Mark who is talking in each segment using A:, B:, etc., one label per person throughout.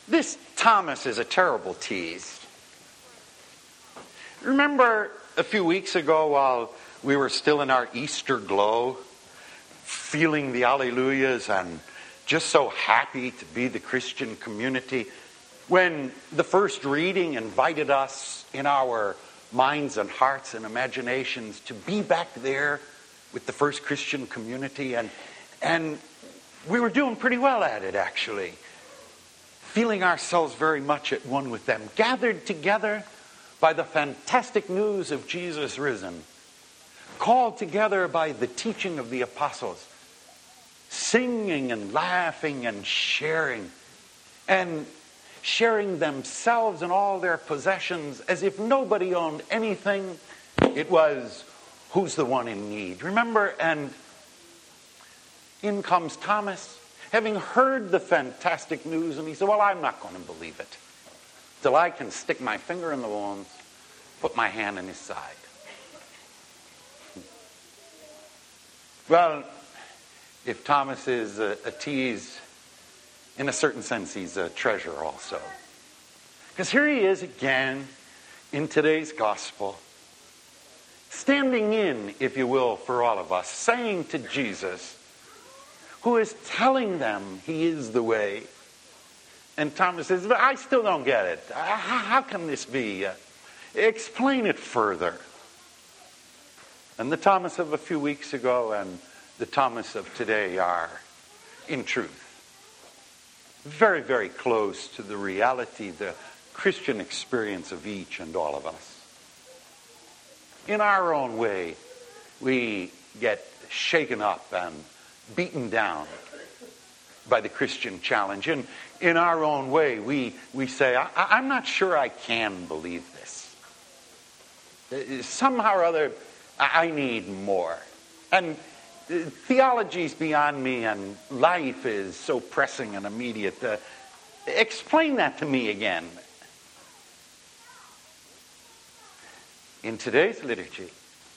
A: This Thomas is a terrible tease. Remember a few weeks ago while we were still in our Easter glow, feeling the alleluias and just so happy to be the Christian community, when the first reading invited us in our minds and hearts and imaginations to be back there with the first Christian community, and we were doing pretty well at it, actually. Feeling ourselves very much at one with them, gathered together by the fantastic news of Jesus risen, called together by the teaching of the apostles, singing and laughing and sharing themselves and all their possessions as if nobody owned anything. It was, who's the one in need? Remember, and in comes Thomas, having heard the fantastic news, and he said, well, I'm not going to believe it till I can stick my finger in the wounds, put my hand in his side. Well, if Thomas is a tease, in a certain sense, he's a treasure also. Because here he is again in today's gospel, standing in, if you will, for all of us, saying to Jesus, who is telling them he is the way. And Thomas says, but I still don't get it. How can this be? Explain it further. And the Thomas of a few weeks ago and the Thomas of today are, in truth, very, very close to the reality, the Christian experience of each and all of us. In our own way, we get shaken up and beaten down by the Christian challenge. In our own way, we say, I'm not sure I can believe this. Somehow or other, I need more. And theology's beyond me, and life is so pressing and immediate. Explain that to me again. In today's liturgy,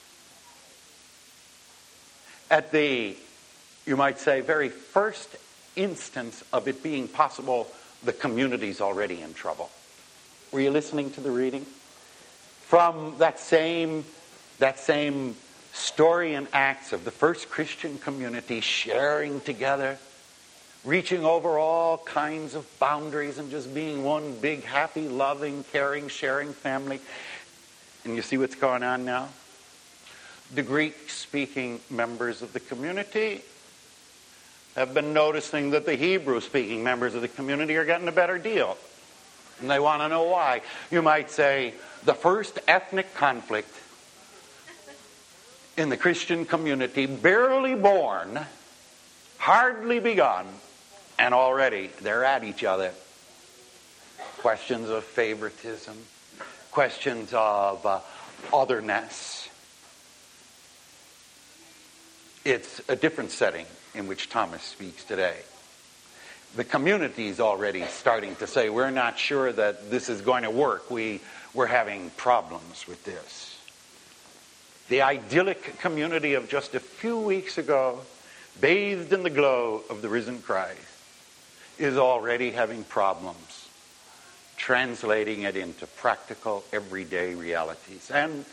A: at the, you might say, very first instance of it being possible, the community's already in trouble. Were you listening to the reading? From that same story and Acts of the first Christian community sharing together, reaching over all kinds of boundaries and just being one big, happy, loving, caring, sharing family. And you see what's going on now? The Greek-speaking members of the community have been noticing that the Hebrew-speaking members of the community are getting a better deal. And they want to know why. You might say, the first ethnic conflict in the Christian community, barely born, hardly begun, and already they're at each other. Questions of favoritism, questions of otherness. It's a different setting in which Thomas speaks today. The community is already starting to say, we're not sure that this is going to work. We're having problems with this. The idyllic community of just a few weeks ago, bathed in the glow of the risen Christ, is already having problems translating it into practical, everyday realities. And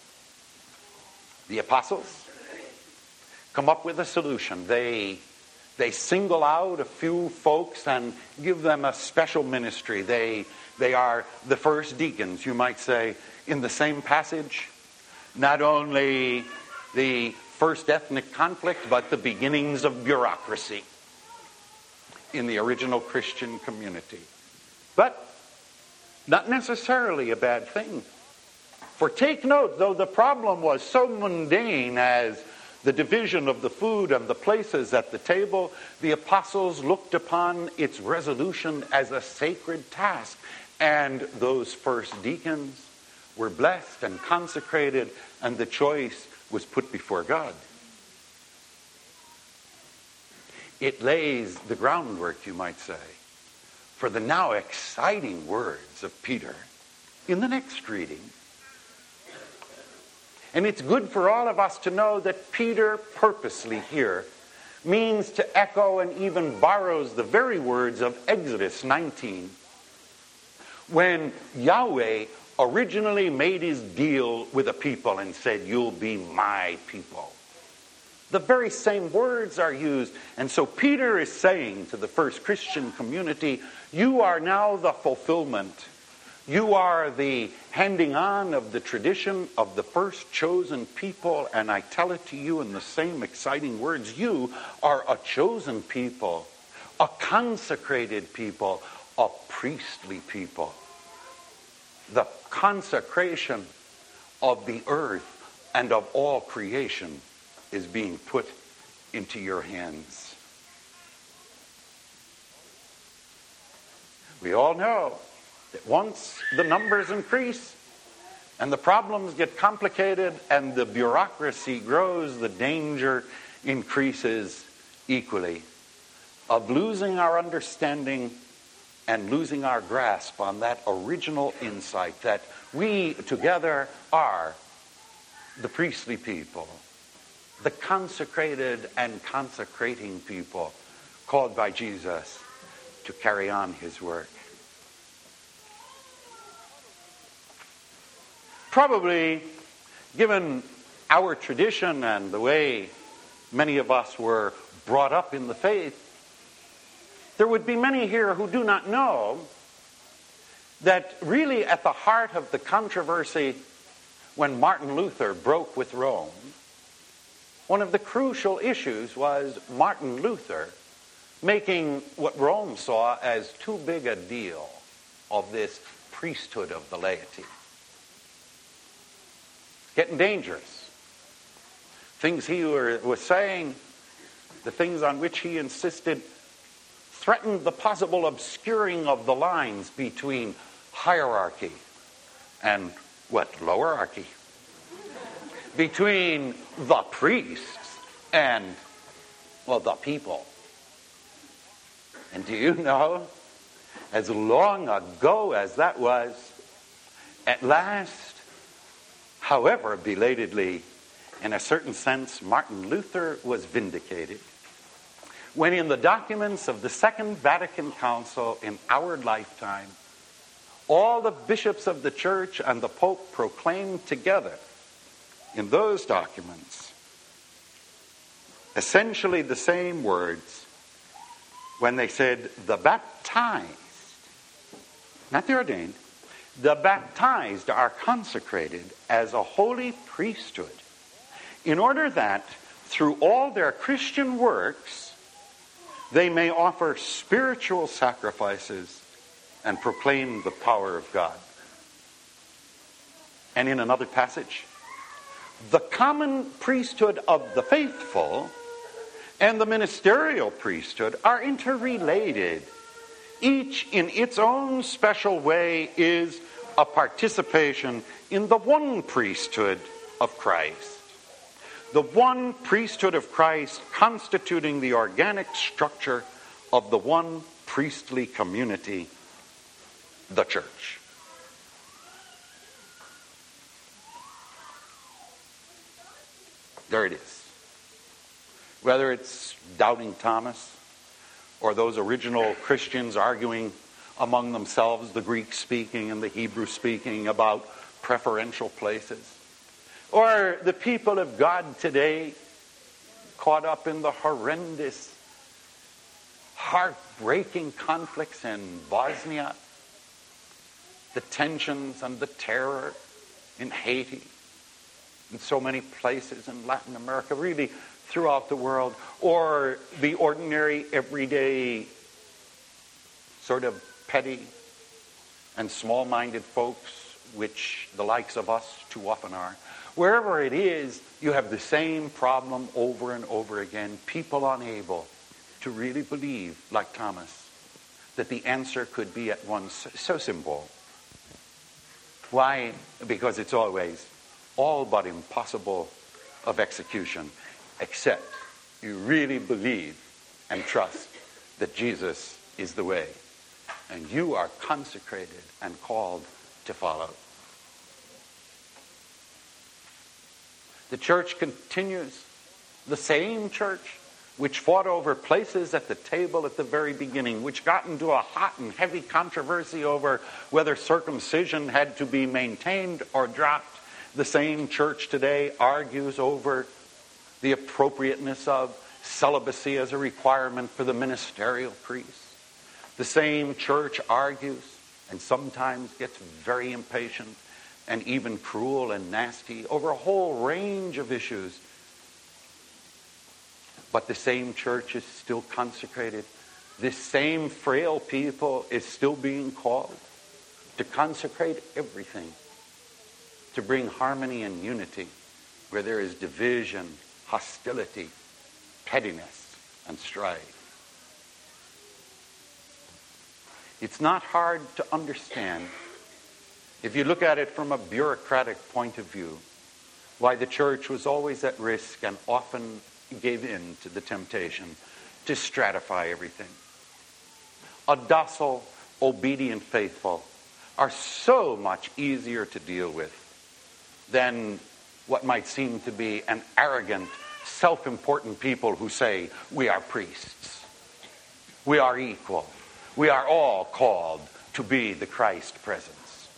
A: the apostles come up with a solution. They single out a few folks and give them a special ministry. They are the first deacons, you might say, in the same passage. Not only the first ethnic conflict, but the beginnings of bureaucracy in the original Christian community. But not necessarily a bad thing. For take note, though the problem was so mundane as the division of the food and the places at the table, the apostles looked upon its resolution as a sacred task. And those first deacons were blessed and consecrated, and the choice was put before God. It lays the groundwork, you might say, for the now exciting words of Peter in the next reading. And it's good for all of us to know that Peter purposely here means to echo and even borrows the very words of Exodus 19, When Yahweh originally made his deal with a people and said, "You'll be my people," the very same words are used. And so Peter is saying to the first Christian community, you are now the fulfillment. You are the handing on of the tradition of the first chosen people. And I tell it to you in the same exciting words. You are a chosen people, a consecrated people, a priestly people. The consecration of the earth and of all creation is being put into your hands. We all know that once the numbers increase and the problems get complicated and the bureaucracy grows, the danger increases equally of losing our understanding and losing our grasp on that original insight that we together are the priestly people, the consecrated and consecrating people called by Jesus to carry on his work. Probably, given our tradition and the way many of us were brought up in the faith, there would be many here who do not know that really at the heart of the controversy when Martin Luther broke with Rome, one of the crucial issues was Martin Luther making what Rome saw as too big a deal of this priesthood of the laity. Getting dangerous. Things he was saying, the things on which he insisted, threatened the possible obscuring of the lines between hierarchy and lowerarchy. Between the priests and, the people. And do you know, as long ago as that was, at last, however belatedly, in a certain sense, Martin Luther was vindicated when in the documents of the Second Vatican Council in our lifetime, all the bishops of the church and the Pope proclaimed together in those documents essentially the same words when they said the baptized, not the ordained, the baptized are consecrated as a holy priesthood in order that through all their Christian works they may offer spiritual sacrifices and proclaim the power of God. And in another passage, the common priesthood of the faithful and the ministerial priesthood are interrelated. Each in its own special way is a participation in the one priesthood of Christ. The one priesthood of Christ constituting the organic structure of the one priestly community, the church. There it is. Whether it's doubting Thomas or those original Christians arguing among themselves, the Greek speaking and the Hebrew speaking, about preferential places, or the people of God today caught up in the horrendous, heartbreaking conflicts in Bosnia, the tensions and the terror in Haiti, in so many places in Latin America, really throughout the world, or the ordinary, everyday, sort of petty and small-minded folks, which the likes of us too often are. Wherever it is, you have the same problem over and over again. People unable to really believe, like Thomas, that the answer could be at once so simple. Why? Because it's always all but impossible of execution, except you really believe and trust that Jesus is the way, and you are consecrated and called to follow. The church continues, the same church, which fought over places at the table at the very beginning, which got into a hot and heavy controversy over whether circumcision had to be maintained or dropped. The same church today argues over the appropriateness of celibacy as a requirement for the ministerial priests. The same church argues, and sometimes gets very impatient and even cruel and nasty over a whole range of issues. But the same church is still consecrated. This same frail people is still being called to consecrate everything, to bring harmony and unity where there is division, hostility, pettiness, and strife. It's not hard to understand, if you look at it from a bureaucratic point of view, why the church was always at risk and often gave in to the temptation to stratify everything. A docile, obedient faithful are so much easier to deal with than what might seem to be an arrogant, self-important people who say, we are priests, we are equal, we are all called to be the Christ presence.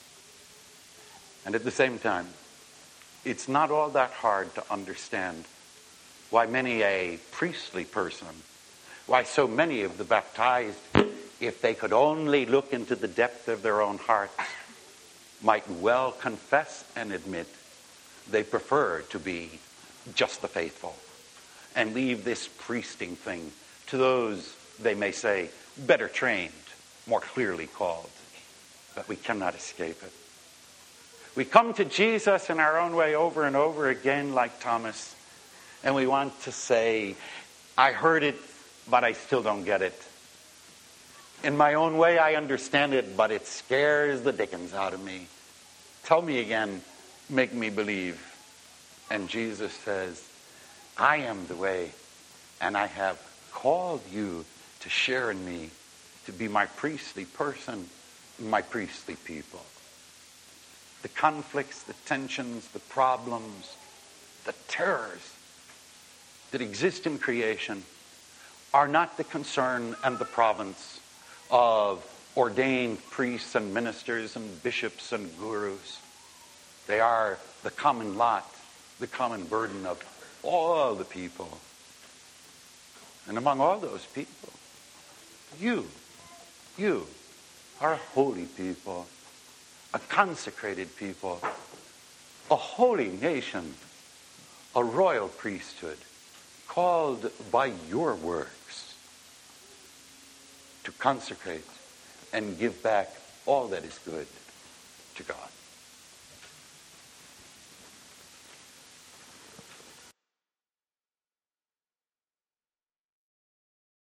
A: And at the same time, it's not all that hard to understand why many a priestly person, why so many of the baptized, if they could only look into the depth of their own hearts, might well confess and admit they prefer to be just the faithful and leave this priesting thing to those, they may say, better trained, more clearly called. But we cannot escape it. We come to Jesus in our own way over and over again like Thomas, and we want to say, I heard it, but I still don't get it. In my own way, I understand it, but it scares the dickens out of me. Tell me again, make me believe. And Jesus says, I am the way, and I have called you to share in me, to be my priestly person, my priestly people. The conflicts, the tensions, the problems, the terrors that exist in creation are not the concern and the province of ordained priests and ministers and bishops and gurus. They are the common lot, the common burden of all the people. And among all those people, you are a holy people, a consecrated people, a holy nation, a royal priesthood, called by your works to consecrate and give back all that is good to God.